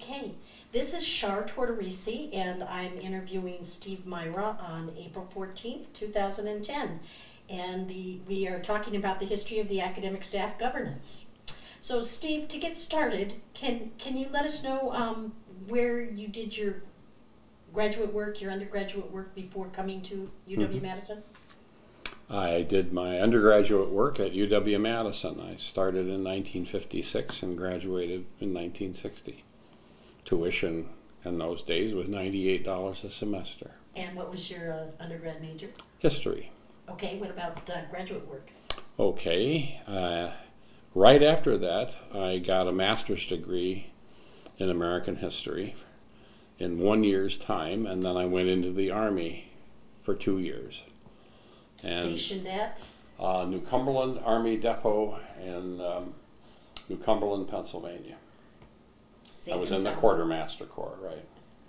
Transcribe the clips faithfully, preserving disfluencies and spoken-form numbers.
Okay, this is Char Tortorisi, and I'm interviewing Steve Myra on April fourteenth, two thousand ten. And the we are talking about the history of the academic staff governance. So, Steve, to get started, can can you let us know um, where you did your graduate work, your undergraduate work before coming to U W-Madison? Mm-hmm. I did my undergraduate work at U W-Madison. I started in nineteen fifty-six and graduated in nineteen sixty. Tuition in those days was ninety-eight dollars a semester. And what was your uh, undergrad major? History. Okay, what about uh, graduate work? Okay. Uh, right after that, I got a master's degree in American history in one year's time, and then I went into the Army for two years. And, Stationed at? Uh, New Cumberland Army Depot in um, New Cumberland, Pennsylvania. Safe I was and in the sound. Quartermaster Corps, right.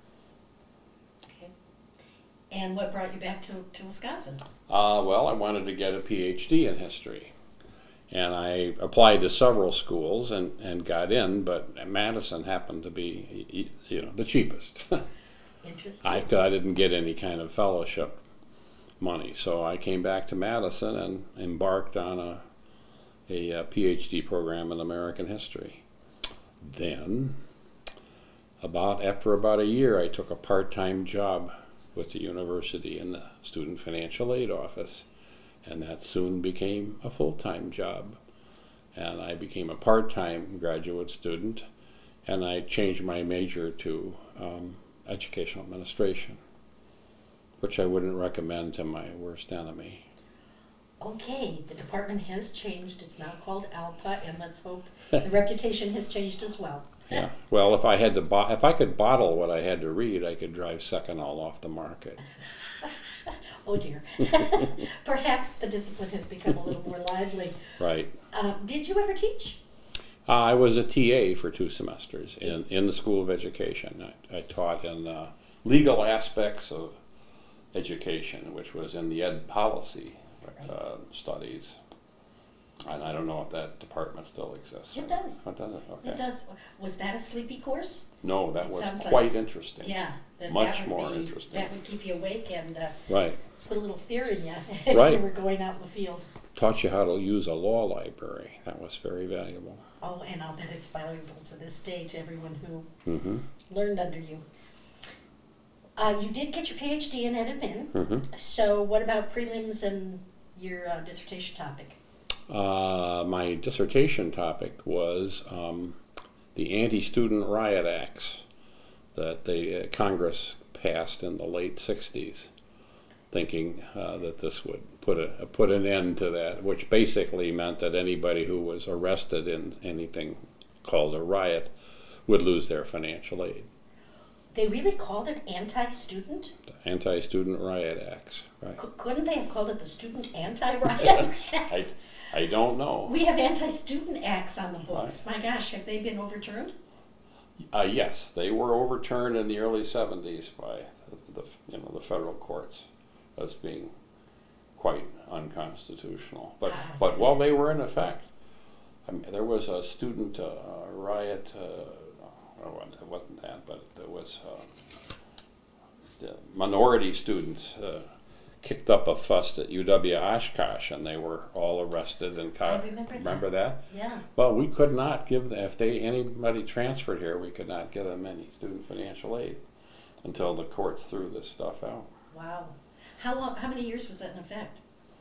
Okay. And what brought you back to, to Wisconsin? Uh, well, I wanted to get a P H D in history. And I applied to several schools and, and got in, but Madison happened to be, you know, the cheapest. Interesting. I, I didn't get any kind of fellowship money, so I came back to Madison and embarked on a, a, a P H D program in American history. Then, about after about a year, I took a part-time job with the university in the Student Financial Aid Office, and that soon became a full-time job. And I became a part-time graduate student, and I changed my major to um, educational administration, which I wouldn't recommend to my worst enemy. Okay, the department has changed. It's now called ALPA, and let's hope the reputation has changed as well. Yeah. Well, if I had to, bo- if I could bottle what I had to read, I could drive Seconal off the market. Oh dear. Perhaps the discipline has become a little more lively. Right. Uh, did you ever teach? Uh, I was a T A for two semesters in, in the School of Education. I, I taught in uh, legal aspects of education, which was in the ed policy uh, studies. And I don't know if that department still exists. It does. Oh, does it? Okay. It does. Was that a sleepy course? No, that It was sounds quite like- interesting. Yeah. Then Much that would more be, interesting. That would keep you awake and uh, Right. put a little fear in you if Right. you were going out in the field. Taught you how to use a law library. That was very valuable. Oh, and I'll bet it's valuable to this day to everyone who Mm-hmm. learned under you. Uh, you did get your P H D in Ed Admin. Mm-hmm. So what about prelims and your uh, dissertation topic? Uh, my dissertation topic was um, the anti-student riot acts that the uh, Congress passed in the late sixties, thinking uh, that this would put a put an end to that, which basically meant that anybody who was arrested in anything called a riot would lose their financial aid. They really called it anti-student? The anti-student riot acts, right? C- couldn't they have called it the Student Anti-Riot I, Acts? I don't know. We have anti-student acts on the books. My gosh, have they been overturned? Uh, yes, they were overturned in the early seventies by the, the you know the federal courts as being quite unconstitutional. But Ah, but while they were in effect, I mean, there was a student uh, riot. Uh, oh, it wasn't that, but there was uh, the minority students uh, kicked up a fuss at U W Oshkosh, and they were all arrested and caught. I remember that. Remember that? Yeah. Well, we could not give them, if they anybody transferred here, we could not give them any student financial aid until the courts threw this stuff out. Wow. How long? How many years was that in effect?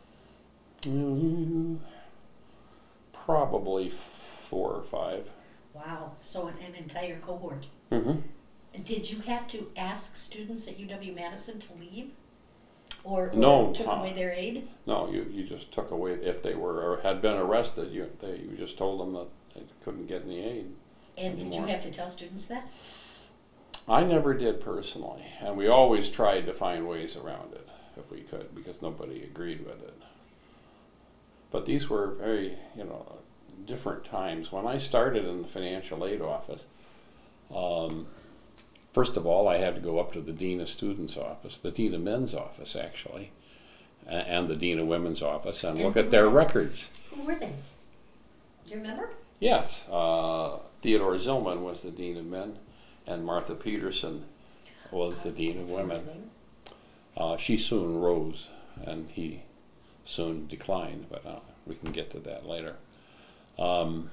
Mm, probably four or five. Wow. So an, an entire cohort. Mm-hmm. Did you have to ask students at U W-Madison to leave? Or, or No, took uh, away their aid? No, you, you just took away, if they were or had been arrested, you they, you just told them that they couldn't get any aid. And did you anymore. have to tell students that? I never did personally, and we always tried to find ways around it if we could, because nobody agreed with it. But these were very, you know, different times. When I started in the financial aid office, um, first of all, I had to go up to the Dean of Students' office, the Dean of Men's office, actually, a- and the Dean of Women's office, and And look who at their were they? records. Who were they? Do you remember? Yes, uh, Theodore Zillman was the Dean of Men, and Martha Peterson was the Dean of Women. Uh, she soon rose, and he soon declined, but uh, we can get to that later. Um,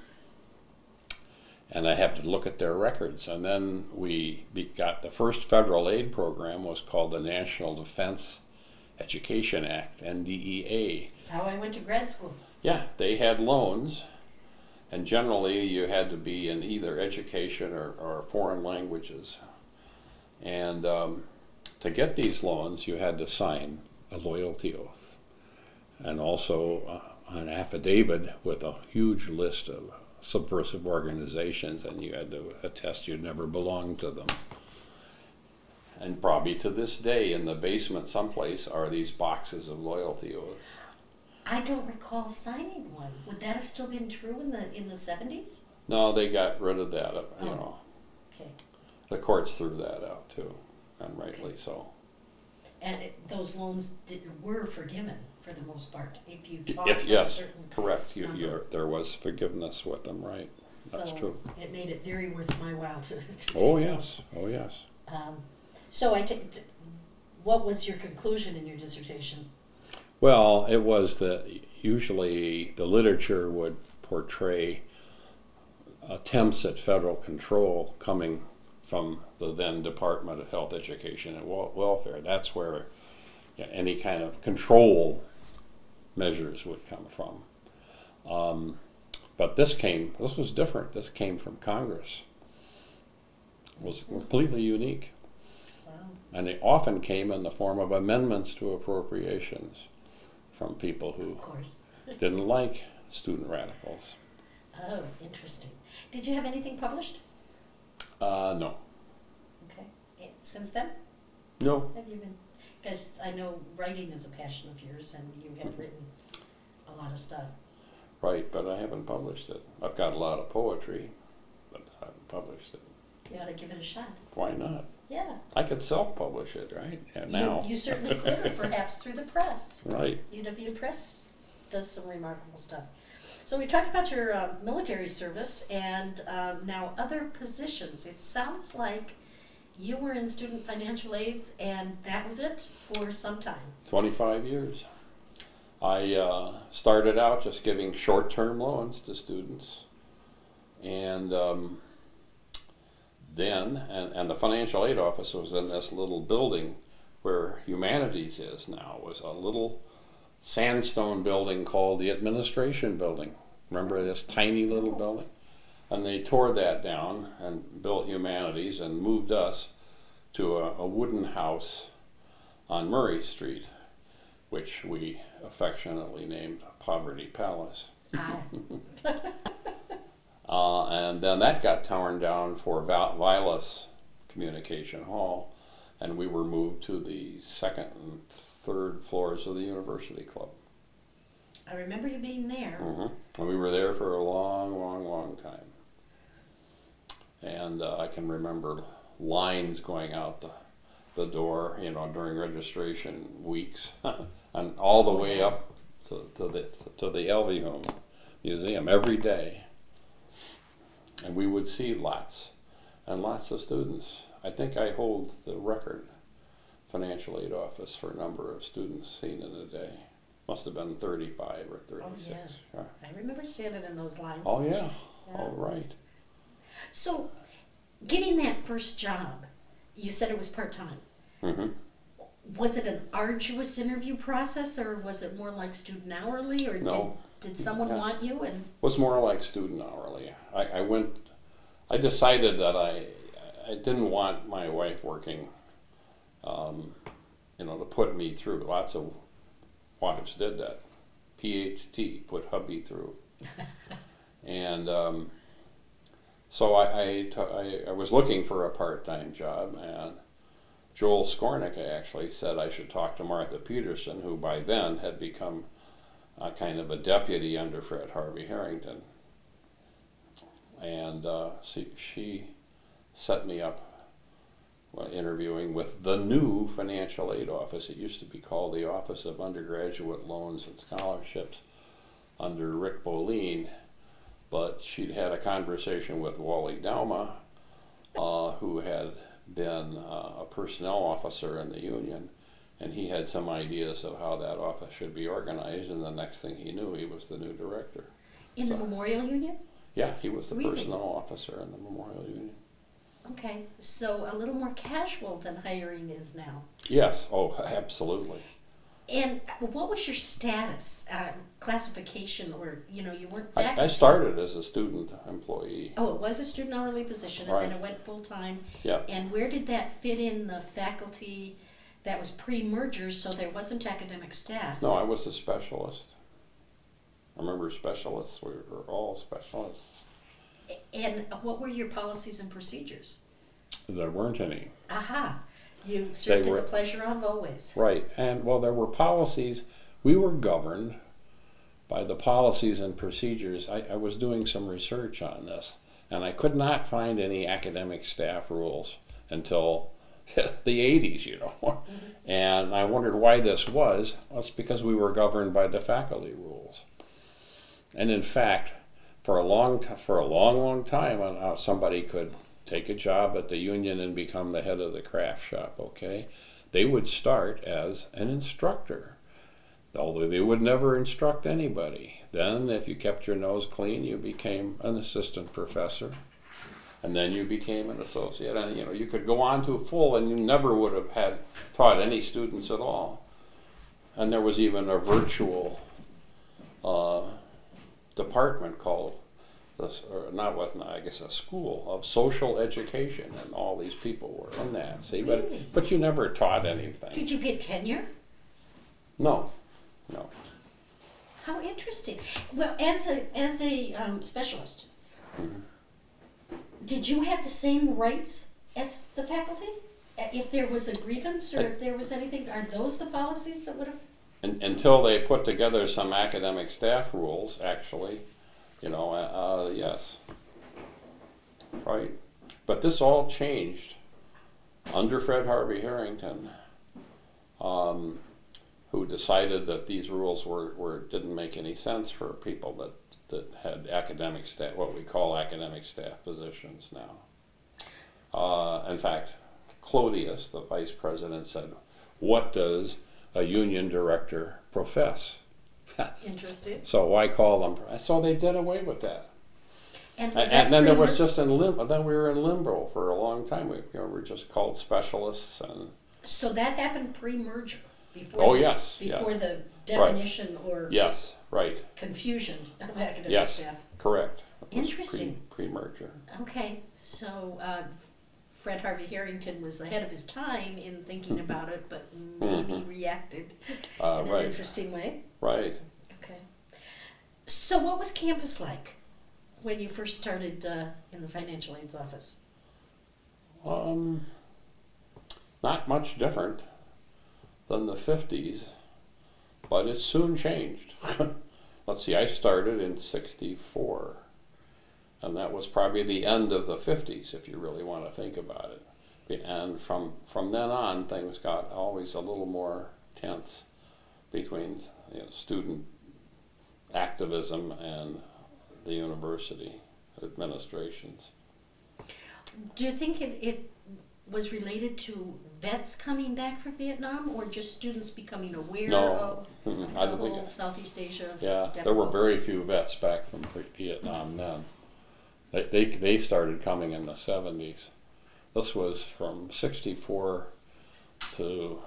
and I had to look at their records, and then we be, got the first federal aid program was called the National Defense Education Act, N D E A. That's how I went to grad school. Yeah, they had loans, and generally you had to be in either education or, or foreign languages. And um, to get these loans, you had to sign a loyalty oath, and also uh, an affidavit with a huge list of subversive organizations, and you had to attest you'd never belonged to them. And probably to this day, in the basement someplace, are these boxes of loyalty oaths. I don't recall signing one. Would that have still been true in the in the seventies? No, they got rid of that. You Oh. know, Okay. the courts threw that out too, and rightly so. And it, those loans did, were forgiven for the most part if you talked If for a yes, certain. correct. You, number. you're, there was forgiveness with them, right? So That's true. it made it very worth my while to. to Oh take yes, oh yes. those. Um, so I take. Th- what was your conclusion in your dissertation? Well, it was that usually the literature would portray attempts at federal control coming from the then Department of Health, Education, and Wel- Welfare. That's where yeah, any kind of control measures would come from. Um, but this came, this was different. This came from Congress. It was completely unique. Wow. And they often came in the form of amendments to appropriations from people who Of course. didn't like student radicals. Oh, interesting. Did you have anything published? Uh, no. Okay. And since then, No. have you been? Because I know writing is a passion of yours, and you have written a lot of stuff. Right, but I haven't published it. I've got a lot of poetry, but I haven't published it. You ought to give it a shot. Why not? Yeah. I could self-publish it, right? Yeah, now. You, you certainly could, or perhaps through the press. Right. U W Press does some remarkable stuff. So we talked about your uh, military service and um, now other positions. It sounds like you were in student financial aids, and that was it for some time. twenty-five years. I uh, started out just giving short-term loans to students. And um, then, and, and the financial aid office was in this little building where Humanities is now. It was a little sandstone building called the Administration Building. Remember this tiny little building? And they tore that down and built Humanities and moved us to a, a wooden house on Murray Street, which we affectionately named Poverty Palace. Ah. Uh, and then that got torn down for Val- Vilas Communication Hall, and we were moved to the second and third floors of the University Club. I remember you being there. Mm-hmm. And we were there for a long, long, long time. And uh, I can remember lines going out the, the door, you know, during registration weeks, and all the way up to, to the to the Elvehome Museum every day. And we would see lots and lots of students. I think I hold the record, financial aid office, for a number of students seen in a day. Must have been thirty-five or thirty-six. Oh, yeah. Yeah. I remember standing in those lines. Oh, yeah. Yeah. All right. So, getting that first job, you said it was part-time. Mm-hmm. Was it an arduous interview process, or was it more like student hourly, or No. did, did someone Yeah. want you? And Was more like student hourly. I, I went, I decided that I, I didn't want my wife working, um, you know, to put me through. Lots of wives did that. P H T, put hubby through. And um, so I, I, t- I, I was looking for a part-time job, and Joel Skornick actually said I should talk to Martha Peterson, who by then had become a kind of a deputy under Fred Harvey Harrington. And uh, she, she set me up well, interviewing with the new financial aid office. It used to be called the Office of Undergraduate Loans and Scholarships under Rick Boleen, but she'd had a conversation with Wally Dauma, uh, who been uh, a personnel officer in the union, and he had some ideas of how that office should be organized, and the next thing he knew, he was the new director. In so, the Memorial Union? Yeah, he was the really? personnel officer in the Memorial Union. Okay, so a little more casual than hiring is now. Yes, oh, absolutely. And what was your status, uh, classification, or, you know, you weren't faculty? I, I started as a student employee. Oh, it was a student hourly position, and Right. then it went full-time. Yeah. And where did that fit in the faculty? That was pre-merger, so there wasn't academic staff. No, I was a specialist. I remember specialists, we were all specialists. And what were your policies and procedures? There weren't any. Aha. You served They at were- the pleasure of always. Right, and well, there were policies. We were governed by the policies and procedures. I, I was doing some research on this, and I could not find any academic staff rules until the eighties, you know. Mm-hmm. And I wondered why this was. Well, it's because we were governed by the faculty rules. And in fact, for a long, t- for a long, long time, uh, somebody could take a job at the union and become the head of the craft shop, okay? They would start as an instructor, although they would never instruct anybody. Then, if you kept your nose clean, you became an assistant professor, and then you became an associate, and you know, you could go on to full, and you never would have had taught any students at all. And there was even a virtual uh, department called This, or not what, I guess a school of social education, and all these people were in that. See, but Really? but you never taught anything. Did you get tenure? No, no. How interesting. Well, as a as a um, specialist, Mm-hmm. did you have the same rights as the faculty? Uh, If there was a grievance, or I- if there was anything, are those the policies that would have? And, until they put together some academic staff rules, actually, you know, uh, uh, yes, right. But this all changed under Fred Harvey Harrington, um, who decided that these rules were, were didn't make any sense for people that, that had academic staff, what we call academic staff positions now. Uh, in fact, Clodius, the vice president, said, "What does a union director profess?" Interesting. So why call them? So they did away with that. And, And, was that and then there pre- was just in limbo. Then we were in limbo for a long time. We, you know, we were just called specialists. And So that happened pre-merger, before. oh the, yes, Before yeah. the definition or yes, right, confusion of academic yes, staff. correct. It was Interesting. Pre, pre-merger. Okay, so uh, Fred Harvey Harrington was ahead of his time in thinking about it, but maybe Mhm. reacted Uh, in right, an interesting way. right. Okay. So what was campus like when you first started uh, in the financial aid's office? Um, not much different than the fifties, but it soon changed. Let's see, I started in sixty-four, and that was probably the end of the fifties, if you really want to think about it. And from, from then on, things got always a little more tense between, you know, student activism and the university administrations. Do you think it, it was related to vets coming back from Vietnam, or just students becoming aware No, of mm-mm, the I don't think whole it- Southeast Asia? Yeah, there were debacle? very few vets back from Vietnam then. They, they, they started coming in the seventies. This was from sixty-four to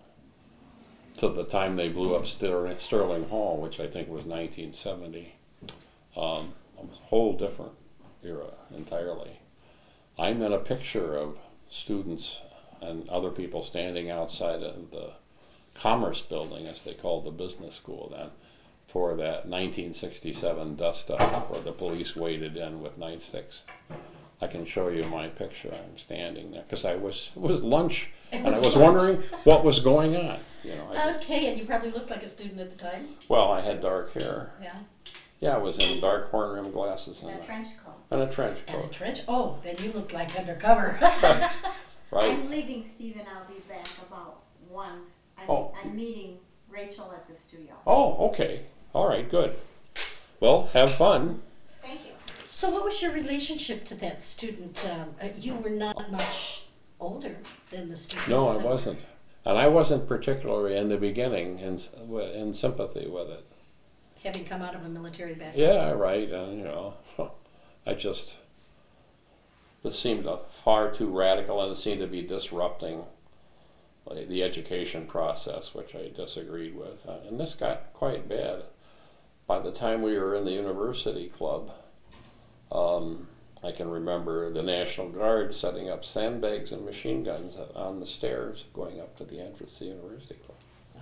to the time they blew up Sterling, Sterling Hall, which I think was nineteen seventy. Um, it was a whole different era entirely. I'm in a picture of students and other people standing outside of the Commerce Building, as they called the business school then, for that nineteen sixty-seven dust-up where the police waded in with nightsticks. I can show you my picture. I'm standing there because I was it was lunch, It and I was was lunch. wondering what was going on. You know, I, Okay, and you probably looked like a student at the time. well, I had dark hair. Yeah. Yeah, I was in dark horn rimmed glasses and And a a, trench coat. and a trench And a coat. trench. Oh, then you look like undercover. Right? I'm leaving Steve and I'll be back about one. I'm, Oh. I'm meeting Rachel at the studio. Oh, okay. All right, good. Well, have fun. Thank you. So what was your relationship to that student? Um, uh, you were not much older than the students. No, I that were- wasn't. And I wasn't particularly in the beginning in, in sympathy with it. Having come out of a military background. Yeah, right. And, you know, I just, this seemed a far too radical, and it seemed to be disrupting like, the education process, which I disagreed with. Uh, and this got quite bad. By the time we were in the university club, um, I can remember the National Guard setting up sandbags and machine guns on the stairs going up to the entrance to the university club.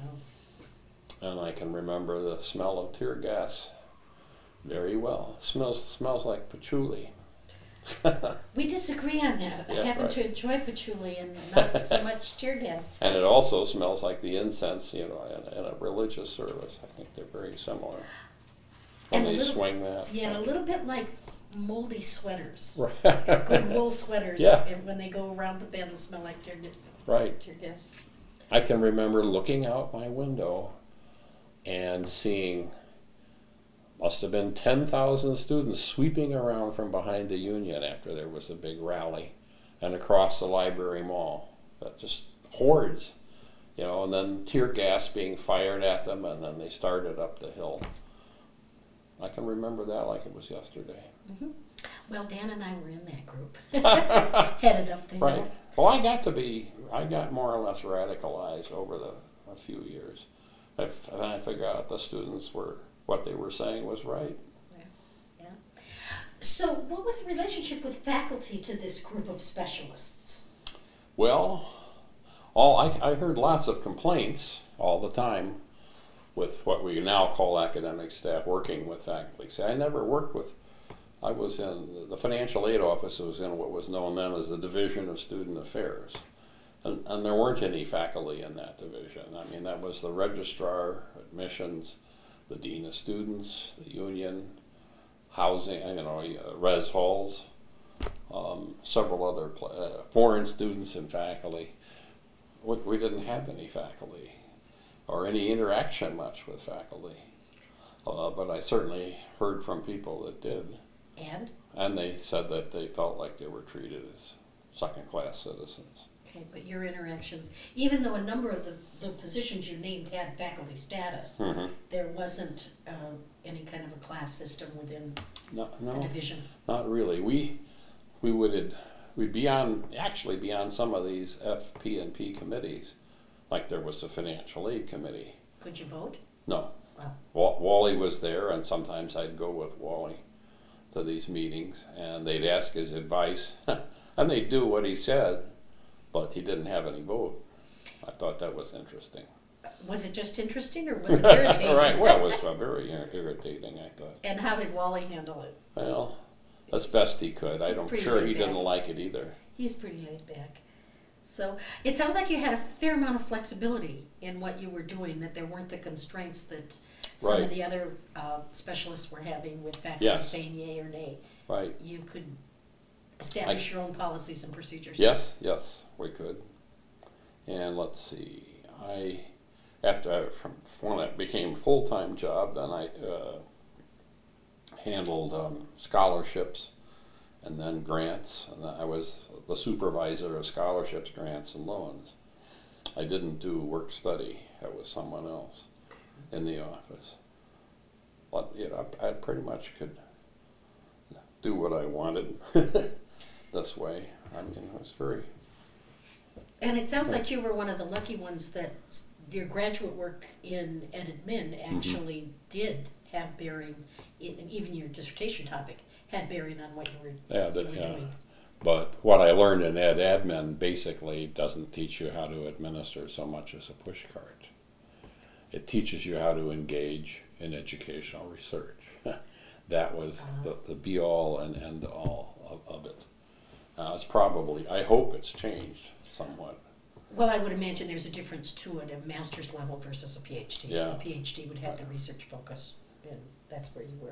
Wow. And I can remember the smell of tear gas very well. It smells, smells like patchouli. We disagree on that. I Yeah, happen right. to enjoy patchouli and not so much tear gas. And it also smells like the incense, you know, in, in a religious service. I think they're very similar. When And a they little- swing that. Yeah, and a little bit like moldy sweaters. Right. Good wool sweaters. Yeah. And when they go around the bend, smell like tear, Right. tear gas. I can remember looking out my window and seeing, must have been ten thousand students sweeping around from behind the Union after there was a big rally and across the library mall. But just hordes, you know, and then tear gas being fired at them, and then they started up the hill. I can remember that like it was yesterday. Hmm. Well, Dan and I were in that group. Headed up the hill. Right. Well, I got to be, I got more or less radicalized over the a few years. I, f- and I figured out the students were, what they were saying was right. Yeah. So, what was the relationship with faculty to this group of specialists? Well, all I, I heard lots of complaints all the time with what we now call academic staff working with faculty. See, I never worked with, I was in the financial aid office, was in what was known then as the Division of Student Affairs. And, and there weren't any faculty in that division. I mean, that was the registrar, admissions, the dean of students, the union, housing, you know, uh, res halls, um, several other pla uh, foreign students and faculty. We, we didn't have any faculty or any interaction much with faculty. Uh, but I certainly heard from people that did. And? And they said that they felt like they were treated as second-class citizens. Okay, but your interactions, even though a number of the, the positions you named had faculty status, Mm-hmm. there wasn't uh, any kind of a class system within No, the no, division. not really. We we would we'd be on actually be on some of these F P and P committees, like there was the financial aid committee. Could you vote? No, Wow. Wa- Wally was there, and sometimes I'd go with Wally to these meetings, and they'd ask his advice, and they'd do what he said, but he didn't have any vote. I thought that was interesting. Was it just interesting or was it irritating? Right. Well, it was uh, very ir- irritating, I thought. And how did Wally handle it? Well, as best he could. I He's don't pretty sure he laid back. didn't like it either. He's pretty laid back. So it sounds like you had a fair amount of flexibility in what you were doing, that there weren't the constraints that some Right. of the other uh, specialists were having with faculty Yes. saying yay or nay. Right. You could establish your own policies and procedures. Yes, yes, we could. And let's see, I, after I, from when it became a full-time job, then I uh, handled um, scholarships and then grants, and I was the supervisor of scholarships, grants, and loans. I didn't do work study. That was someone else in the office. But, you know, I, I pretty much could do what I wanted this way. I mean, it was very... And it sounds like you were one of the lucky ones that s- your graduate work in Ed Admin actually did have bearing, in, even your dissertation topic had bearing on what you were, Yeah, you that, were yeah. doing. But what I learned in Ed Admin basically doesn't teach you how to administer so much as a push cart. It teaches you how to engage in educational research. That was Uh-huh. the, the be-all and end-all of, of it. Uh, it's probably, I hope it's changed somewhat. Well, I would imagine there's a difference to it, a master's level versus a PhD. Yeah. The PhD would have the research focus, and that's where you were.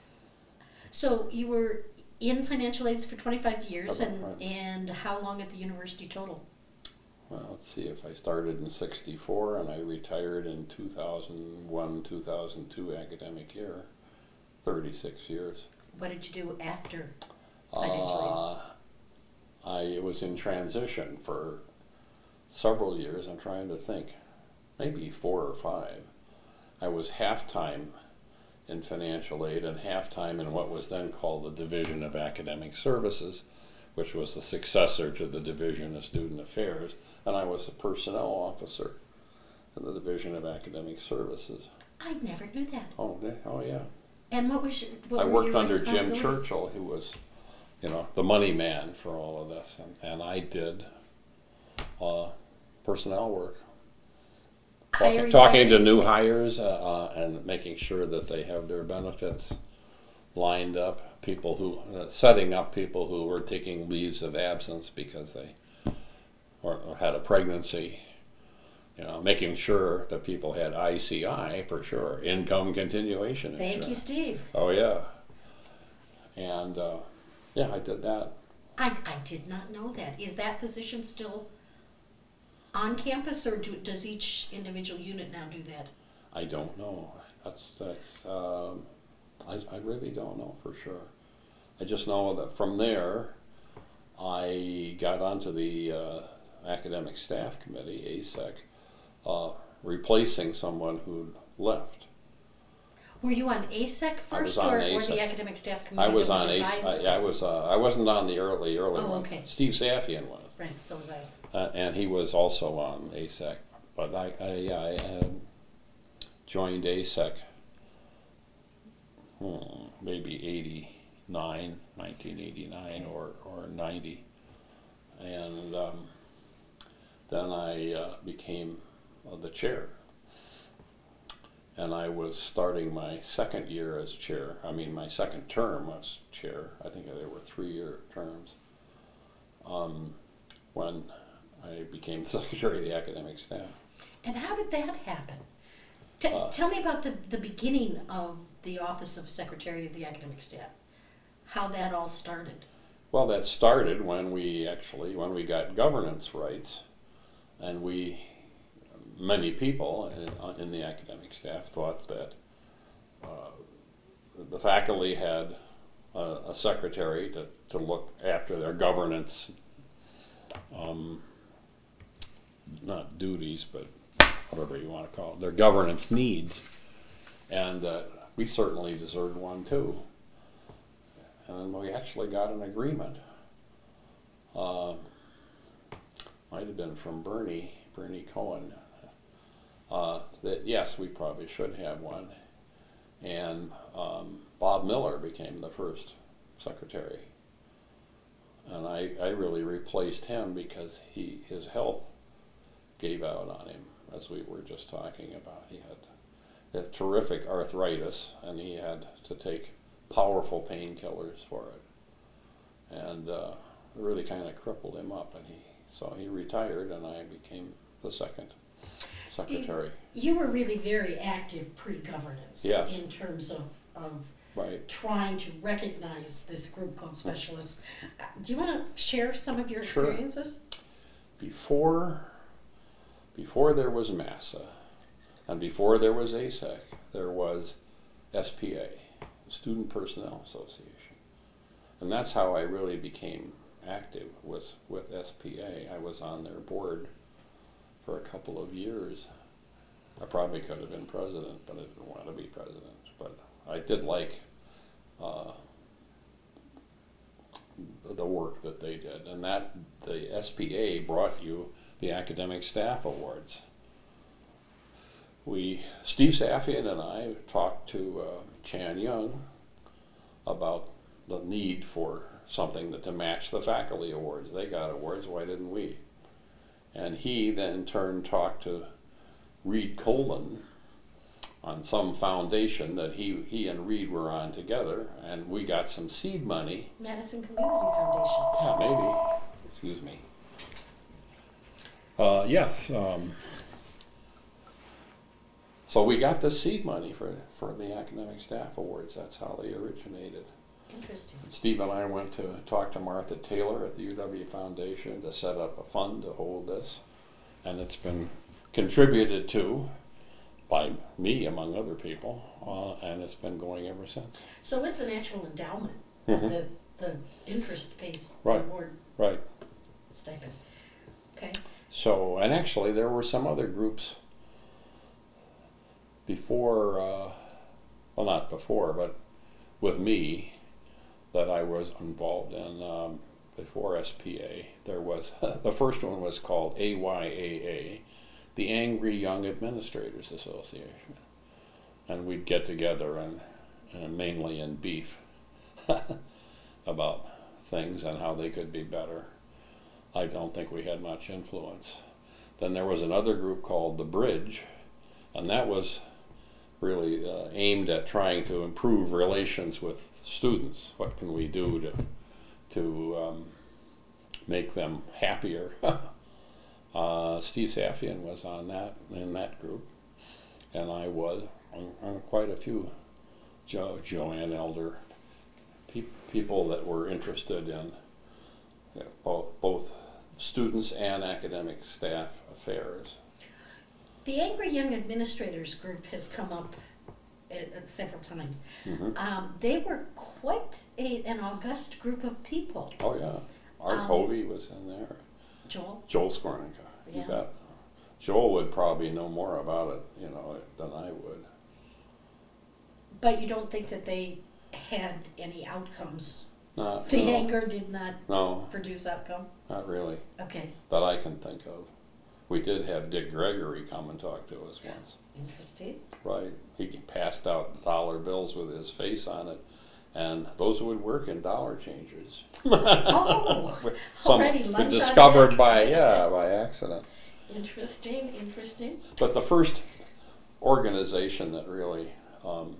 So you were in financial aids for twenty-five years, Okay, and, right. and how long at the university total? Well, let's see, if I started in sixty-four and I retired in two thousand one, two thousand two academic year, thirty-six years. What did you do after financial Uh, aids? I was in transition for several years. I'm trying to think, maybe four or five. I was half-time in financial aid and half-time in what was then called the Division of Academic Services, which was the successor to the Division of Student Affairs, and I was a personnel officer in the Division of Academic Services. I never knew that. Oh, yeah, oh yeah. And what was your, what I were worked your under Jim responsibilities? Churchill, who was, you know, the money man for all of this, and, and I did uh, personnel work. Talking, Hiring, talking to firing? new hires uh, uh, and making sure that they have their benefits lined up. People who uh, setting up people who were taking leaves of absence because they or, or had a pregnancy. You know, making sure that people had I C I for sure, income continuation Thank you, insurance. Steve. Oh yeah, and uh, yeah, I did that. I, I did not know that. Is that position still on campus, or do, does each individual unit now do that? I don't know. That's that's. Um, I I really don't know for sure. I just know that from there, I got onto the uh, academic staff committee, A S E C, uh, replacing someone who'd left. Were you on A S E C I was first, on or, A or S E C. the academic staff committee? I was that on A S E C. advisory? I, I was. Uh, I wasn't on the early early Oh, one. okay. Steve Safian was. Right, so was I. Uh, and he was also on A S E C. But I, I, yeah, I um, joined A S E C hmm, maybe eighty-nine, nineteen eighty-nine or, or ninety. And um, then I uh, became uh, the chair. And I was starting my second year as chair. I mean, my second term was chair. I think there were three-year terms. Um, when I became the secretary of the academic staff. And how did that happen? T- Uh, tell me about the, the beginning of the Office of Secretary of the Academic Staff. How that all started. Well, that started when we actually, when we got governance rights, and we, many people in, in the academic staff thought that uh, the faculty had a, a secretary to, to look after their governance, um, not duties, but whatever you want to call it, their governance needs, and uh, we certainly deserved one too. And we actually got an agreement. Uh, might have been from Bernie, Bernie Cohen, uh, that yes, we probably should have one. And um, Bob Miller became the first secretary. And I, I really replaced him because he his health gave out on him, as we were just talking about. He had a terrific arthritis, and he had to take powerful painkillers for it, and uh, it really kind of crippled him up. And he so he retired, and I became the second secretary. Steve, you were really very active pre-governance Yeah. in terms of, of Right. trying to recognize this group called specialists. Uh, Do you want to share some of your Sure. experiences? Before, before there was MASA, and before there was A S E C, there was S P A, Student Personnel Association, and that's how I really became active, was with S P A. I was on their board for a couple of years. I probably could have been president, but I didn't want to be president. But I did like uh, the work that they did, and that the S P A brought you the Academic Staff Awards. We, Steve Safian and I talked to uh, Chan Young about the need for something that to match the faculty awards. They got awards, why didn't we? And he then in turn talked to Reed Coleman on some foundation that he, he and Reed were on together, and we got some seed money. Madison Community Foundation. Yeah, maybe. Excuse me. Uh, yes. Um, so we got the seed money for, for the Academic Staff Awards. That's how they originated. Interesting. Steve and I went to talk to Martha Taylor at the U W Foundation to set up a fund to hold this. And it's been contributed to by me, among other people, uh, and it's been going ever since. So it's an actual endowment Mhm. that the, the interest-based Right. award Right. stipend. Okay. So, and actually, there were some other groups before, uh, well, not before, but with me that I was involved in um, before S P A. There was, the first one was called A Y A A, the Angry Young Administrators Association. And we'd get together and, and mainly in beef about things and how they could be better. I don't think we had much influence. Then there was another group called The Bridge, and that was really uh, aimed at trying to improve relations with students. What can we do to to um, make them happier? uh, Steve Safian was on that in that group, and I was on, on quite a few. Jo- Joanne Elder, pe- people that were interested in yeah, both both students and academic staff affairs. The Angry Young Administrators group has come up uh, uh, several times. Mm-hmm. Um, they were quite a, an august group of people. Oh yeah, Art Um, Hovey was in there. Joel? Joel Skornica, you Yeah. bet. Joel would probably know more about it, you know, than I would. But you don't think that they had any outcomes? Not, The no, anger did not no, produce outcome? not really, Okay, that I can think of. We did have Dick Gregory come and talk to us once. interesting. Right. He passed out dollar bills with his face on it, and those would work in dollar changers. Oh, Some already lunch on discovered deck. by yeah by accident. Interesting, interesting. But the first organization that really um,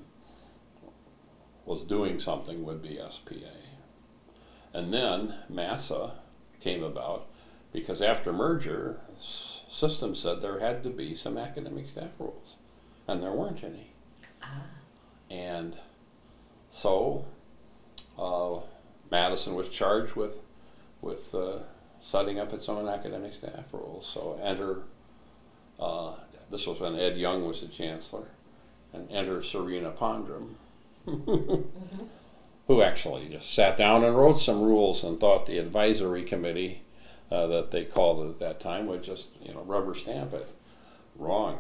was doing something would be S P A, and then MASA came about because after merger, s- system said there had to be some academic staff rules, and there weren't any. Ah, And so uh, Madison was charged with with uh, setting up its own academic staff rules. So enter, uh, this was when Ed Young was the chancellor, and enter Serena Pondrum, mm-hmm. who actually just sat down and wrote some rules and thought the advisory committee uh, that they called it at that time would just, you know, rubber stamp it. Wrong.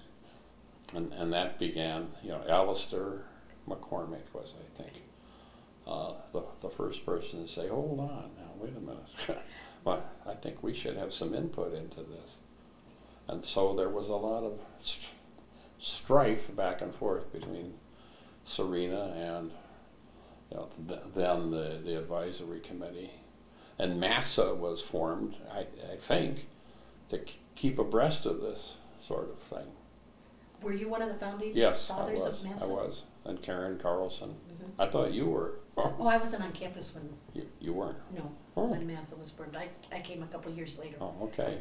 And and that began, you know, Alistair McCormick was, I think, uh, the, the first person to say, hold on, now wait a minute. Well, I think we should have some input into this. And so there was a lot of st- strife back and forth between Serena and, you know, th- then the, the advisory committee. And MASA was formed, I, I think, to k- keep abreast of this sort of thing. Were you one of the founding Yes, I fathers was. of MASA? I was. And Karen Carlson. Mhm. I thought you were. Oh, I wasn't on campus when, You, you weren't. no, Oh. when MASA was formed. I, I came a couple years later. Oh, okay.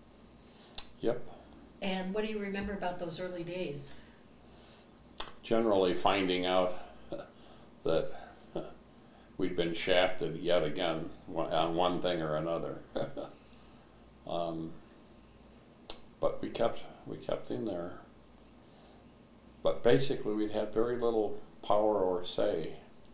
Yep. And what do you remember about those early days? Generally finding out that we'd been shafted yet again one- on one thing or another. um, but we kept we kept in there. But basically, we'd had very little power or say.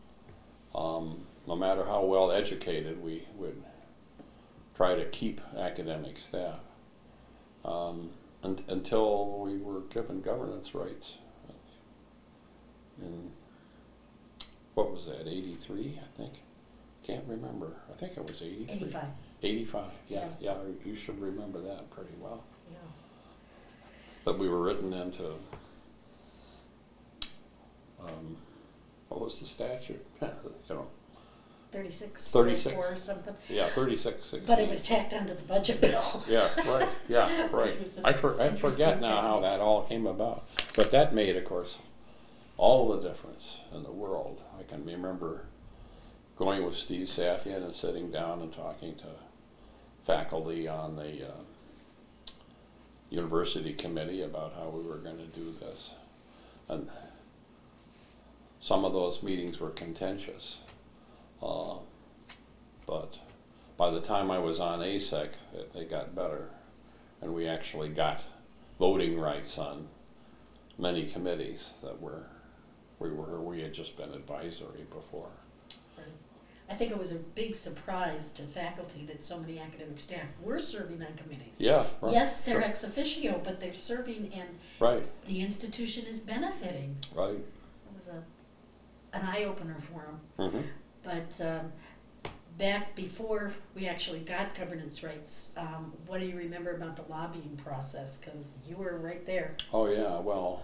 Um, no matter how well educated, we would try to keep academic staff um, un- until we were given governance rights. In what was that? eighty-three, I think. Can't remember. I think it was eighty-three. Eighty-five. eighty-five. Yeah, yeah. You should remember that pretty well. Yeah. That we were written into. Um, what was the statute? you know, Thirty-six. thirty-six. Or something. yeah, thirty-six sixteen. But it was tacked onto the budget bill. Yeah, right. Yeah, right. Which was an I, for, I interesting forget now how change. that all came about. But that made, of course, all the difference in the world. I can remember going with Steve Safian and sitting down and talking to faculty on the uh, university committee about how we were going to do this. And some of those meetings were contentious. Uh, but by the time I was on A S E C, it, it got better. And we actually got voting rights on many committees that were we were we had just been advisory before. I think it was a big surprise to faculty that so many academic staff were serving on committees. Yeah. Right. Yes, they're Sure. ex officio, but they're serving and Right. the institution is benefiting. Right. It was a an eye opener for them. Mm-hmm. But um, back before we actually got governance rights, um, what do you remember about the lobbying process? Because you were right there. Oh yeah. Well,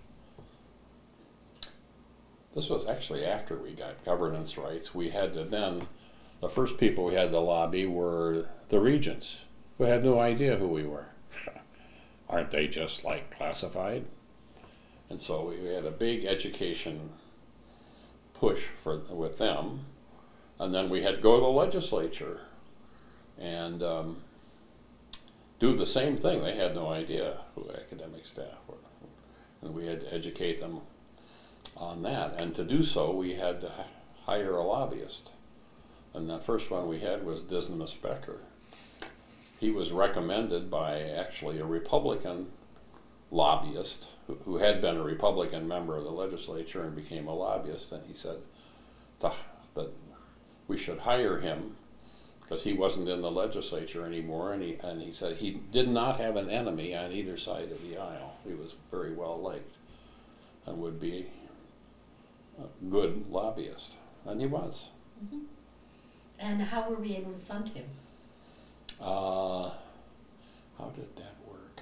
this was actually after we got governance rights. We had to then, the first people we had to lobby were the regents, who had no idea who we were. Aren't they just like classified? And so we had a big education push for with them, and then we had to go to the legislature and um, do the same thing. They had no idea who academic staff were, and we had to educate them on that. And to do so, we had to h- hire a lobbyist. And the first one we had was Dismas Becker. He was recommended by actually a Republican lobbyist who, who had been a Republican member of the legislature and became a lobbyist. And he said to, that we should hire him because he wasn't in the legislature anymore. And he, and he said he did not have an enemy on either side of the aisle. He was very well liked and would be a good lobbyist. And he was. Mm-hmm. And how were we able to fund him? Uh, how did that work?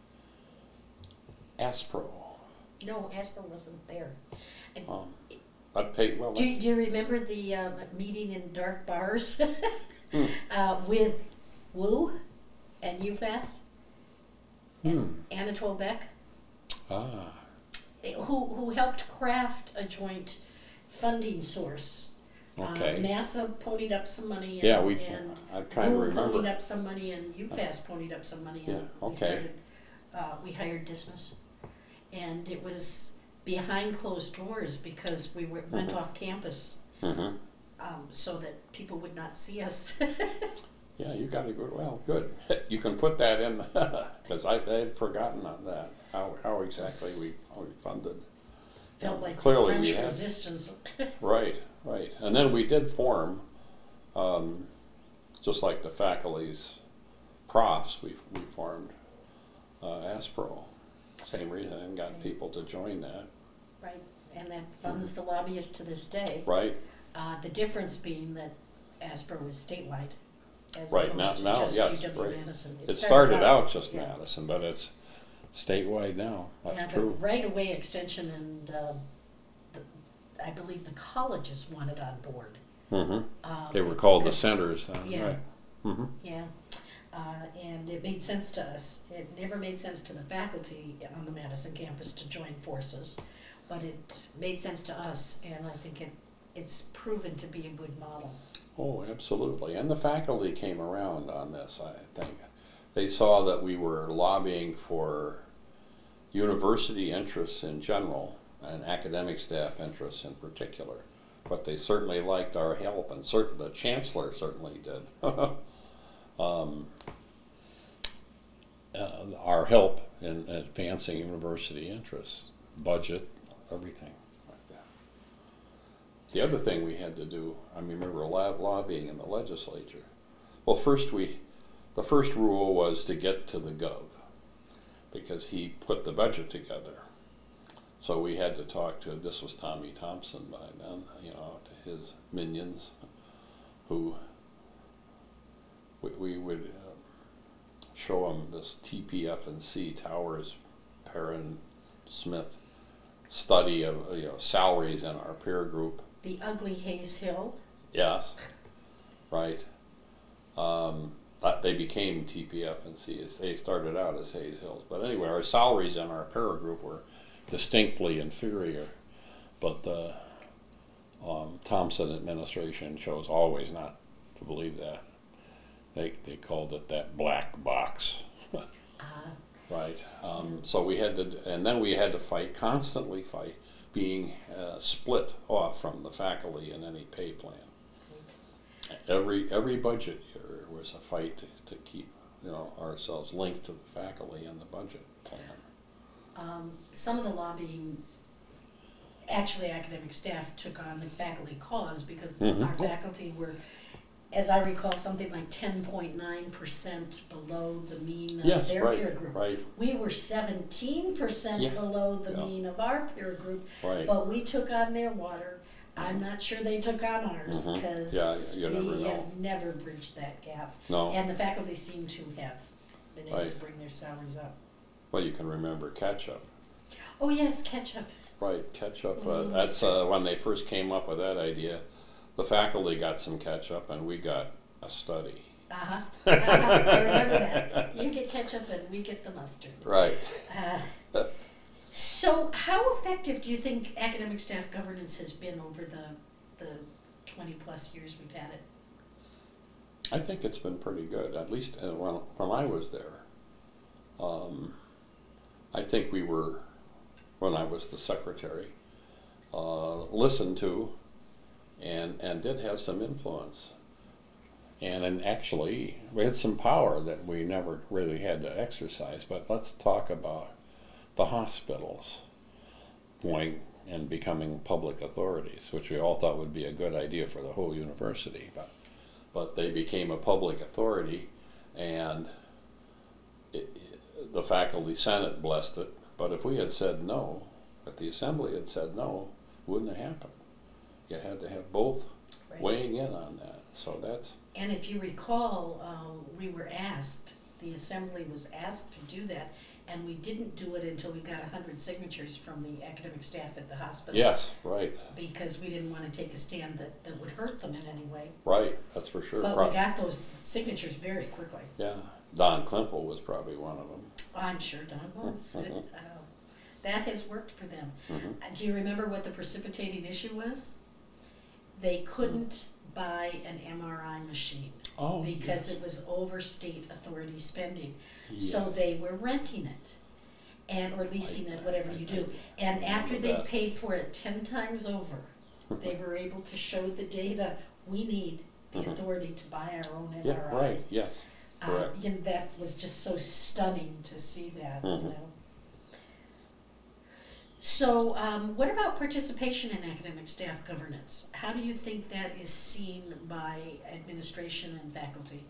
ASPRO. No, Asper wasn't there. And Um, I'd pay, well, do, that's- do you remember the um, meeting in dark bars Hmm. uh, with Wu and UFAS and Hmm. Anatole Beck, Ah, who who helped craft a joint funding source? okay. Uh, NASA ponied up some money, and, Yeah, we, and I kind of Wu ponied remember. up some money, and UFAS ponied up some money, and Yeah, we okay. started. Uh, we hired Dismas, and it was behind closed doors because we were, went Mhm. off campus, Mm-hmm. um, so that people would not see us. Yeah, you got to go, well, good. You can put that in, because I, I had forgotten on that, how, how exactly we, how we funded. Felt And like clearly French we had- resistance. Right, right. And then we did form, um, just like the faculty's profs, we, we formed uh, ASPRO. Same reason, and got people to join that. Right, and that funds the lobbyists to this day. Right, Uh, the difference being that Asper was statewide, as Right, opposed now- to now, just yes, U W right. Madison. it started out just yeah. Madison, but it's statewide now, Yeah, that's but true. right away extension and uh, the, I believe the colleges wanted on board. Mm-hmm. Um, They were called the because- centers then, Yeah. right. Mm-hmm. Yeah, uh, and it made sense to us. It never made sense to the faculty on the Madison campus to join forces, but it made sense to us, and I think it it's proven to be a good model. Oh, absolutely. And the faculty came around on this, I think. They saw that we were lobbying for university interests in general and academic staff interests in particular. But they certainly liked our help, and cert- the chancellor certainly did. um, uh, our help in advancing university interests, budget, everything like that. The other thing we had to do, I remember lab lobbying in the legislature. Well, first we, the first rule was to get to the gov, because he put the budget together. So we had to talk to, this was Tommy Thompson by then, you know, to his minions, who we, we would uh, show them this T P F and C, Towers, Perrin, Smith study of, you know, salaries in our peer group. The ugly Hayes Hill. Yes, right. Um, that they became T P F and C. They started out as Hayes Hills, but anyway, our salaries in our para group were distinctly inferior. But the um, Thompson administration chose always not to believe that. They they called it that black box. Uh, Right. Um, so we had to, and then we had to fight, constantly fight, being uh, split off from the faculty in any pay plan. Every every budget year was a fight to, to keep, you know, ourselves linked to the faculty and the budget plan. um, some of the lobbying actually, academic staff took on the faculty cause because Mhm. our faculty were, as I recall, something like ten point nine percent below the mean of Yes, their right, peer group. right, We were seventeen percent Yeah. below the Yeah. mean of our peer group, right. but we took on their water. I'm not sure they took on ours Mhm. because Yeah, you never we know. have never bridged that gap. No, And the faculty seem to have been able Right. to bring their salaries up. well, you can remember catch-up. Oh yes, ketchup. Right, catch-up, uh, Mm, that's, uh, when they first came up with that idea, the faculty got some catch-up and we got a study. Uh-huh. uh-huh. I remember that. You get ketchup and we get the mustard. Right. Uh, so how effective do you think academic staff governance has been over the, the twenty plus years we've had it? I think it's been pretty good, at least uh, when, when I was there. Um, I think we were, when I was the secretary, uh, listened to and, and did have some influence. And, and actually, we had some power that we never really had to exercise. But let's talk about the hospitals going and becoming public authorities, which we all thought would be a good idea for the whole university. But, but they became a public authority, and it, it, the faculty senate blessed it. But if we had said no, if the assembly had said no, it wouldn't have happened. You had to have both Right. weighing in on that. So that's, And if you recall, um, we were asked, the assembly was asked to do that, and we didn't do it until we got a hundred signatures from the academic staff at the hospital. yes, right, Because we didn't want to take a stand that, that would hurt them in any way. right, that's for sure. But Pro- we got those signatures very quickly. yeah, Don Klimple was probably one of them. I'm sure Don was. Mhm. Uh, that has worked for them. Mhm. Uh, Do you remember what the precipitating issue was? They couldn't buy an M R I machine Oh, because yes. it was over state authority spending. So Yes. they were renting it and or leasing I- it, whatever I- you I- do. And I after remember they that. paid for it ten times over, they were able to show the data. We need the Mhm. authority to buy our own M Yeah, R I. right, yes, Uh, correct. you know, that was just so stunning to see that, you Mhm. know. So, um, what about participation in academic staff governance? How do you think that is seen by administration and faculty?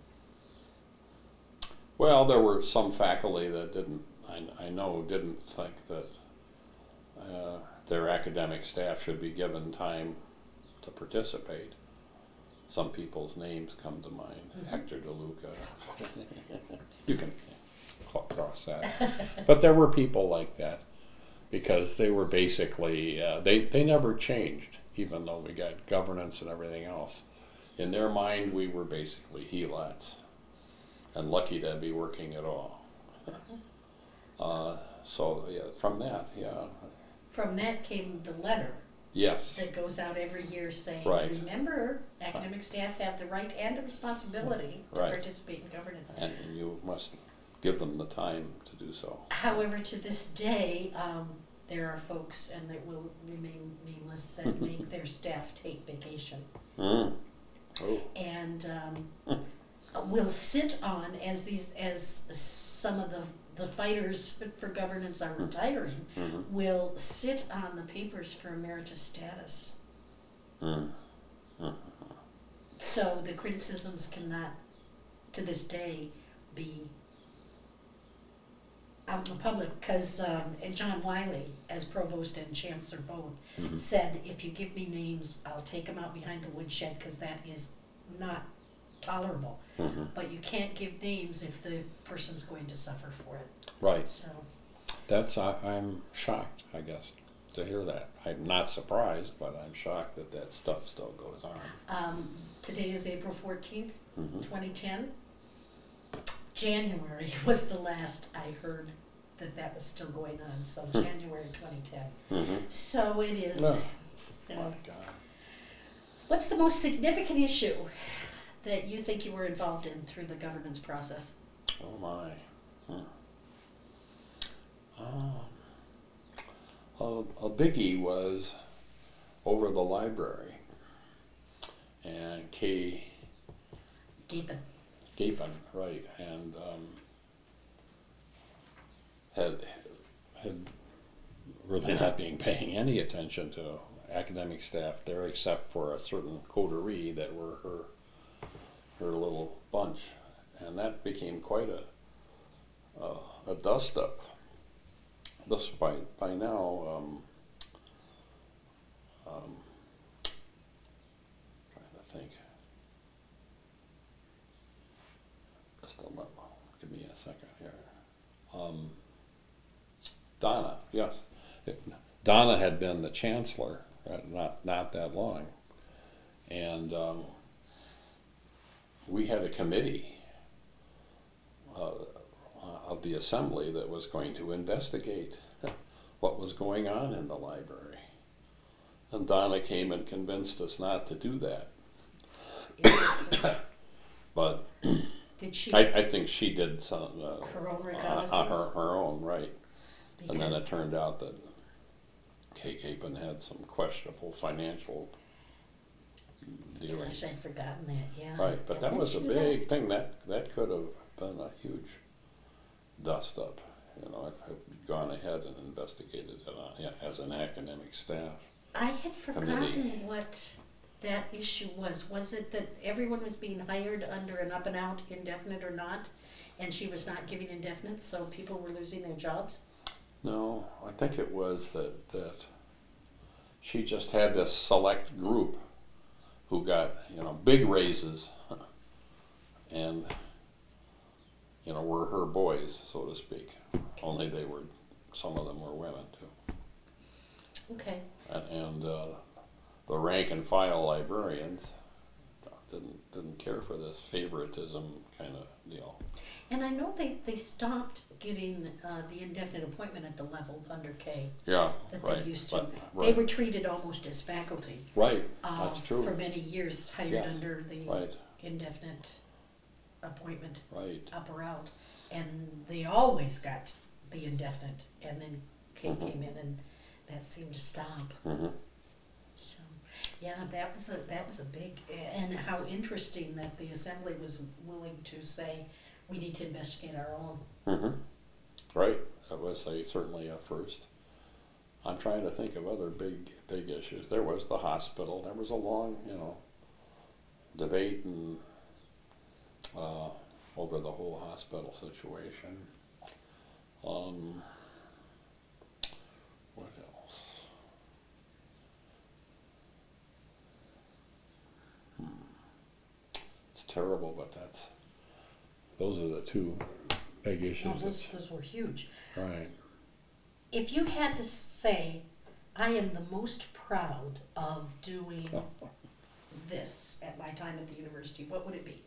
Well, there were some faculty that didn't, I, I know, didn't think that uh, their academic staff should be given time to participate. Some people's names come to mind, Mhm. Hector DeLuca. You can cross that. But there were people like that because they were basically, uh, they, they never changed, even though we got governance and everything else. In their mind, we were basically helots and lucky to be working at all. Uh, so yeah, from that, yeah, From that came the letter yes, that goes out every year saying, Right. remember, academic staff have the right and the responsibility to Right. participate in governance. and you must give them the time to do so. However, to this day, um, there are folks, and that will remain nameless, that make their staff take vacation. Mm. Oh, And um, will sit on, as these, as some of the, the fighters for governance are retiring, mhm, will sit on the papers for emeritus status. mm. So the criticisms cannot, to this day, be out in the public, because um, and John Wiley, as provost and chancellor both, Mhm. said, if you give me names, I'll take them out behind the woodshed, because that is not tolerable. Mhm. But you can't give names if the person's going to suffer for it. Right. So, That's, I, I'm shocked, I guess, to hear that. I'm not surprised, but I'm shocked that that stuff still goes on. um, today is April fourteenth, Mhm. twenty ten. January was the last I heard that that was still going on, so January twenty ten. Mhm. So it is. No. you My know. God. What's the most significant issue that you think you were involved in through the governance process? Oh my. Hmm. Um, a, a biggie was over the library, and Kay Gaping. Gapin, right, and um, had had really not being paying any attention to academic staff there, except for a certain coterie that were her her little bunch, and that became quite a uh, a dust up. This by by now. Um, um, trying to think. Just a little. Give me a second here. Um, Donna, yes, it, Donna had been the chancellor, uh, not not that long, and um, we had a committee uh, of the assembly that was going to investigate what was going on in the library, and Donna came and convinced us not to do that. But did she? I, I think she did some uh, her own on, reconnaissance. on her her own right. Because And then it turned out that Kay Capon had some questionable financial dealings. Gosh, I'd forgotten that, yeah. Right, but Yeah, that when was a she big left. thing. That that could have been a huge dust up. You know, if I'd gone ahead and investigated it on, yeah, as an academic staff. I had forgotten committee. what that issue was. Was it that everyone was being hired under an up and out indefinite or not, and she was not giving indefinite, so people were losing their jobs? No, I think it was that that she just had this select group who got, you know, big raises, and, you know, were her boys, so to speak. Only they were, some of them were women too. Okay. And, and uh, the rank and file librarians didn't didn't care for this favoritism kind of deal. And I know they, they stopped getting uh, the indefinite appointment at the level under K Yeah, that right. they used to. But, They right, were treated almost as faculty. right. uh, That's true. For many years, hired Yes, under the Right, indefinite appointment, right. up or out. And they always got the indefinite, and then K Mhm. came in and that seemed to stop. Mm-hmm. So, yeah, that was a that was a big, and how interesting that the assembly was willing to say we need to investigate our own. Mm-hmm. Right. That was a certainly a first. I'm trying to think of other big big issues. There was the hospital. There was a long, you know, debate and uh, over the whole hospital situation. Um, what else? Hmm. It's terrible, but that's those are the two big issues. No, those, that's- those were huge. right. If you had to say, I am the most proud of doing this at my time at the university, what would it be?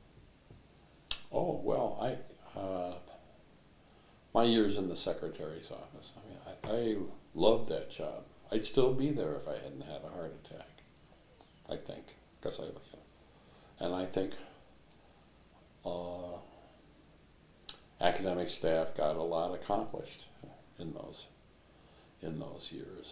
Oh, well, I, uh, my years in the secretary's office, I mean, I, I loved that job. I'd still be there if I hadn't had a heart attack, I think, because I, and I think uh, academic staff got a lot accomplished in those, in those years.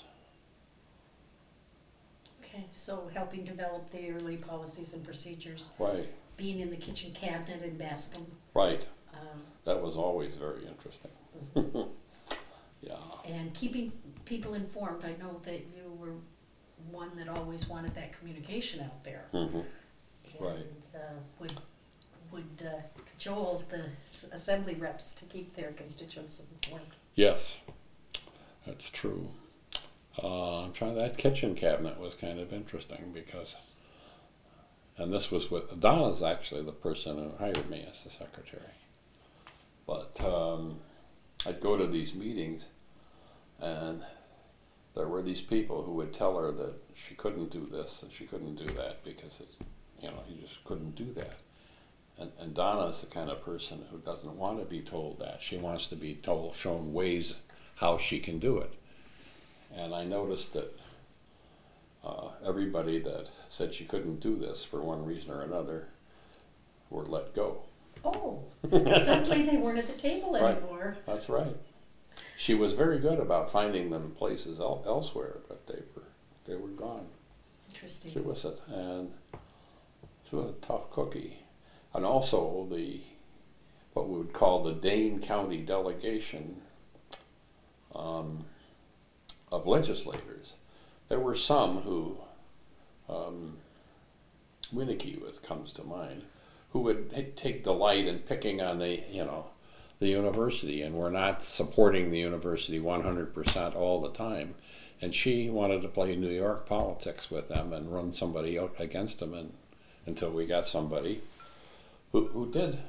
Okay, so helping develop the early policies and procedures, Right, being in the kitchen cabinet in Bascom. right. Um, That was always very interesting. Yeah. and keeping people informed. I know that you were one that always wanted that communication out there. Mm-hmm. And Right. uh, would, would uh, cajole the assembly reps to keep their constituents informed. Yes, that's true. Uh, I'm trying. That kitchen cabinet was kind of interesting because, and this was with Donna's actually the person who hired me as the secretary. But um, I'd go to these meetings, and there were these people who would tell her that she couldn't do this and she couldn't do that because it, you know, you just couldn't do that. And, and Donna is the kind of person who doesn't want to be told that. She wants to be told, shown ways how she can do it. And I noticed that uh, everybody that said she couldn't do this for one reason or another were let go. Oh, suddenly they weren't at the table Right. anymore. That's right. She was very good about finding them places el- elsewhere, but they were they were gone. Interesting. She was a, and she was a tough cookie. And also the what we would call the Dane County delegation. Um, of legislators, there were some who, um, Winnicke was, comes to mind, who would t- take delight in picking on the, you know, the university, and were not supporting the university one hundred percent all the time. And she wanted to play New York politics with them and run somebody out against them, and until we got somebody who, who did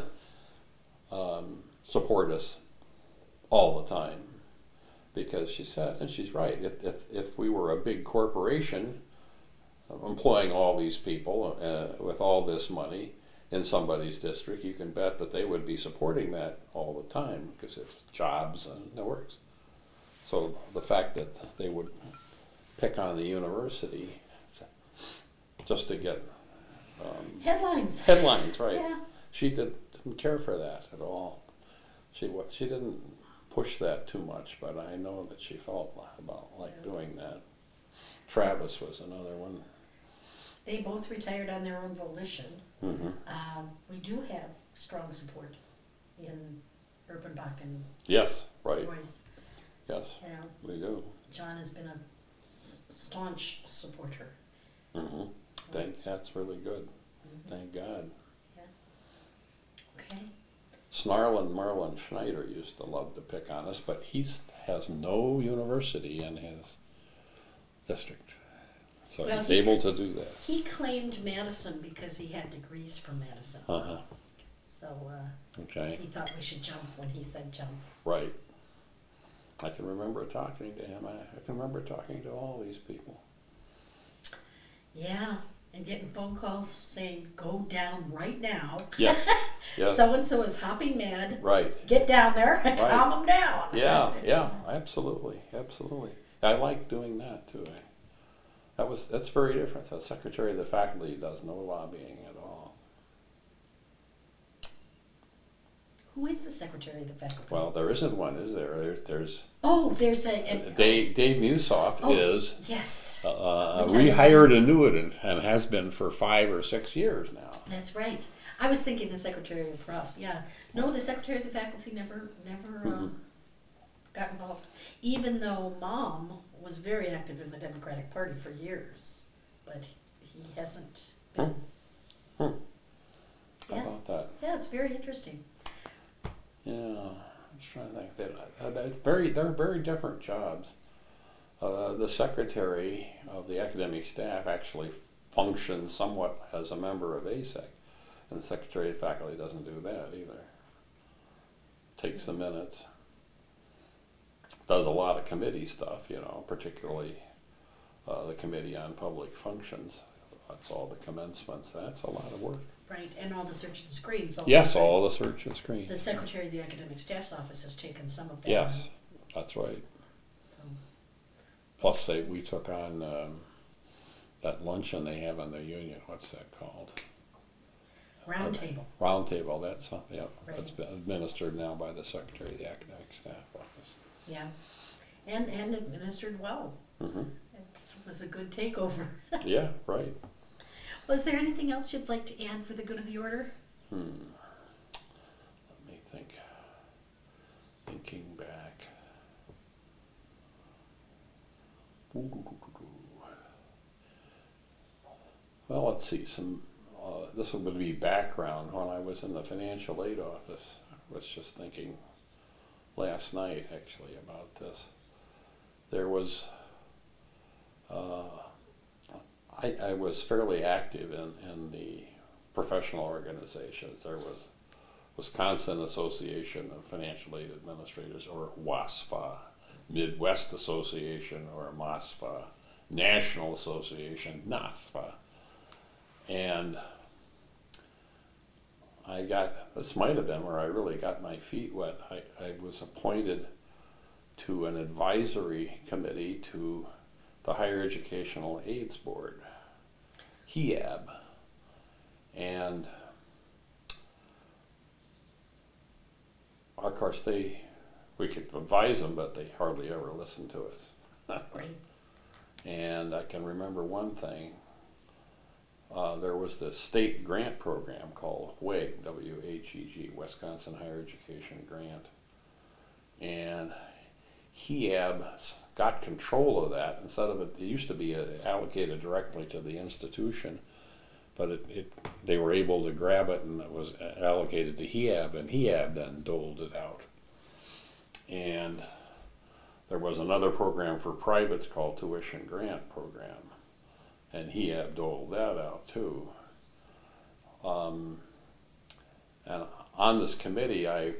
um, support us all the time. Because she said, and she's right, if, if, if we were a big corporation employing all these people uh, with all this money in somebody's district, you can bet that they would be supporting that all the time, because it's jobs and it works. So the fact that they would pick on the university just to get um, Headlines. headlines, right? Yeah. She did, didn't care for that at all. She wa- she didn't push that too much, but I know that she felt about like Yeah. doing that. Travis was another one. They both retired on their own volition. Mm-hmm. Um, we do have strong support in Erpenbach and Yes, right. Royce. Yes, You know, we do. John has been a s- staunch supporter. Mm-hmm. Thank, that's really good. Mhm. Thank God. Okay. Snarlin Marlin Schneider used to love to pick on us, but he has no university in his district. So Well, he's he- able to do that. He claimed Madison because he had degrees from Madison. Uh-huh. So uh, Okay. he thought we should jump when he said jump. Right. I can remember talking to him. I, I can remember talking to all these people. Yeah, and getting phone calls saying, go down right now. Yes. Yes. So and so is hopping mad. Right. Get down there and Right. calm them down. Yeah, yeah, absolutely, absolutely. I like doing that too. I, that was that's very different. The secretary of the faculty does no lobbying at all. Who is the secretary of the faculty? Well, there isn't one, is there? there there's oh, there's a. a Dave Dave Musoff oh, is Yes, uh, Retired. rehired annuitant and has been for five or six years now. that's right. I was thinking the secretary of profs. Yeah, no, the secretary of the faculty never, never Mhm. um, got involved. Even though Mom was very active in the Democratic Party for years, but he hasn't been. Hmm. How Yeah. about that? Yeah, it's very interesting. Yeah, I'm just trying to think. That, uh, it's very, they're very different jobs. Uh, the secretary of the academic staff actually functions somewhat as a member of A S E C, and the secretary of faculty doesn't do that either. Takes the minutes, does a lot of committee stuff, you know, particularly uh, the Committee on Public Functions. That's all the commencements. That's a lot of work. Right, and all the search and screens. All Yes, the- all the search and screen. The secretary of the academic staff's office has taken some of that. Yes, that's right. So, Plus, they, we took on um, that luncheon they have in the union. What's that called? round table. Round table. That's uh, yeah. Right. That's been administered now by the secretary of the academic staff office. Yeah, and and administered well. Hmm. It was a good takeover. Yeah. Right. Was there anything else you'd like to add for the good of the order? Hmm. Let me think. Thinking back. Well, let's see. Some. Uh, this would be background. When I was in the financial aid office, I was just thinking last night actually about this. There was. Uh, I, I was fairly active in, in the professional organizations. There was Wisconsin Association of Financial Aid Administrators, or WASFA, Midwest Association, or MASFA, National Association, NASFA. And I got, this might have been where I really got my feet wet. I, I was appointed to an advisory committee to the Higher Educational Aids Board, H E A B, and of course they, we could advise them, but they hardly ever listened to us. Great. And I can remember one thing. Uh, there was this state grant program called W H E G, W H E G, Wisconsin Higher Education Grant, and HEAB got control of that. Instead of it, it used to be uh, allocated directly to the institution, but it, it they were able to grab it and it was allocated to HEAB, and HEAB then doled it out. And there was another program for privates called Tuition Grant Program, and HEAB doled that out too. Um, and on this committee, I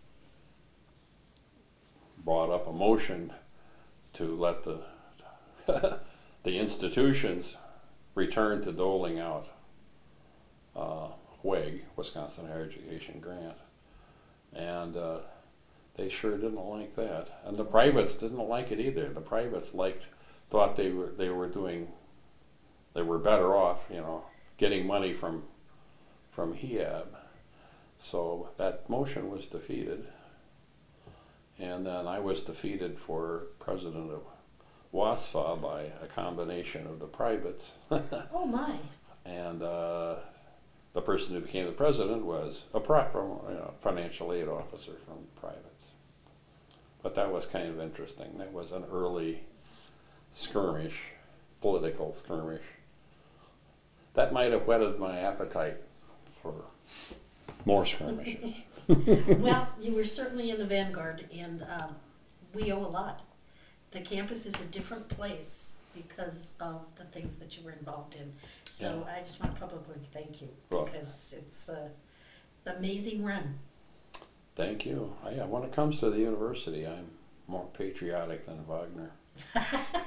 brought up a motion to let the the institutions return to doling out uh, W E G, Wisconsin Higher Education Grant, and uh, they sure didn't like that, and the privates didn't like it either. The privates liked, thought they were they were doing, they were better off, you know, getting money from from HEAB. So that motion was defeated, and then I was defeated for president of WASFA by a combination of the privates. Oh my. And uh, the person who became the president was a pri- from, you know, financial aid officer from privates. But that was kind of interesting. That was an early skirmish, political skirmish. That might have whetted my appetite for more skirmishes. Well, you were certainly in the vanguard, and um, we owe a lot. The campus is a different place because of the things that you were involved in. So Yeah. I just want to publicly thank you, Well, because it's an amazing run. thank you. I, yeah, when it comes to the university, I'm more patriotic than Wagner.